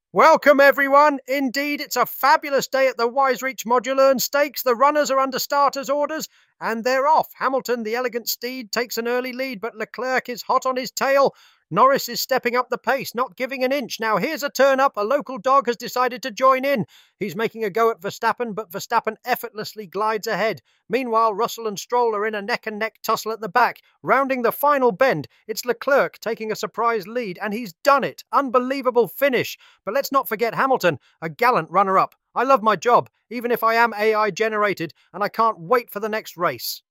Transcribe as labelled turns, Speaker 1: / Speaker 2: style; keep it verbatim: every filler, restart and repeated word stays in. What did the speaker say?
Speaker 1: Welcome, everyone. Indeed, it's a fabulous day at the Wisereach Modulearn Stakes. The runners are under starters' orders, and they're off. Hamilton, the elegant steed, takes an early lead, but Leclerc is hot on his tail. Norris is stepping up the pace, not giving an inch. Now here's a turn up. A local dog has decided to join in. He's making a go at Verstappen, but Verstappen effortlessly glides ahead. Meanwhile, Russell and Stroll are in a neck-and-neck tussle at the back. Rounding the final bend, it's Leclerc taking a surprise lead, and he's done it. Unbelievable finish. But let's not forget Hamilton, a gallant runner-up. I love my job, even if I am A I generated, and I can't wait for the next race.